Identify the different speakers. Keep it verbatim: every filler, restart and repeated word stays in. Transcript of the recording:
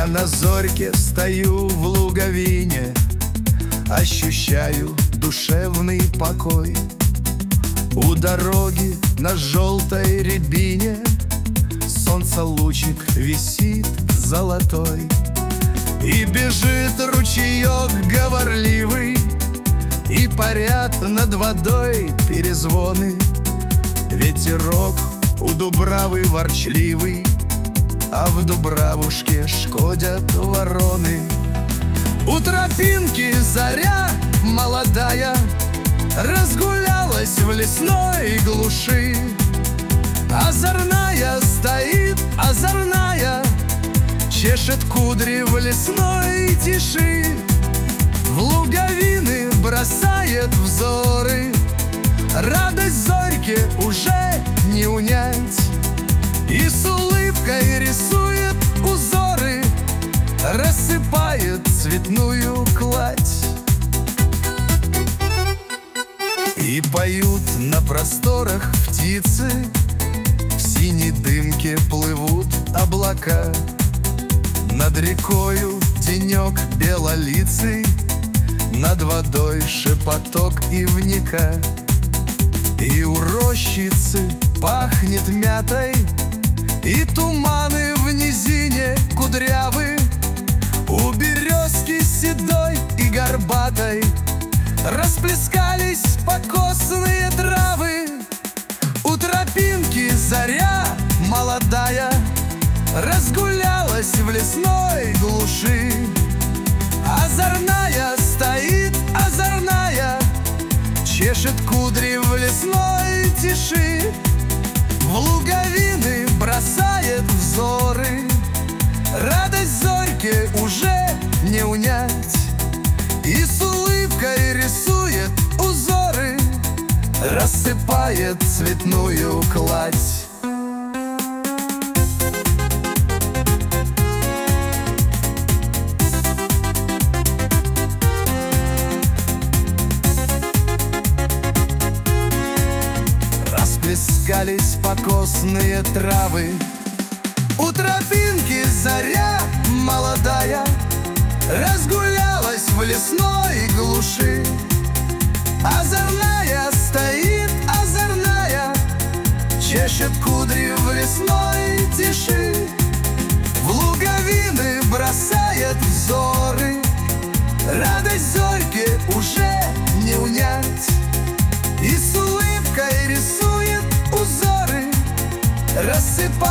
Speaker 1: на зорьке стою в луговине, ощущаю душевный покой. У дороги на желтой рябине солнце лучик висит золотой. И бежит ручеек говорливый, и парят над водой перезвоны. Ветерок у дубравы ворчливый, а в дубравушке шкодят вороны. У тропинки заря молодая разгулялась в лесной глуши. Озорная стоит, озорная, чешет кудри в лесной тиши. В луговины бросает взоры, радость зорьки уже не унять. И с улыбкой рисует узоры, рассыпает цветную кладь. И поют на просторах птицы, в синей дымке плывут облака. Над рекою тенек белолицый, над водой шепоток ивника. И у рощицы пахнет мятой, и туманы в низине кудрявы. У березки седой и горбатой расплескались покосные травы. У тропинки заря молодая разгулялась в лесной глуши. Озорная стоит, озорная, чешет кудри в лесной тиши. В луговины бросает взоры, радость зорьки уже не унять. И с улыбкой рисует узоры, рассыпает цветную кладь. Расплескались покосные травы. У тропинки заря молодая разгулялась в лесной глуши. Озорная стоит, озорная, чешет кудри в лесной тиши. В луговины бросает взоры, радость зорьки уже не унять. И с улыбкой рисует узоры, рассыпает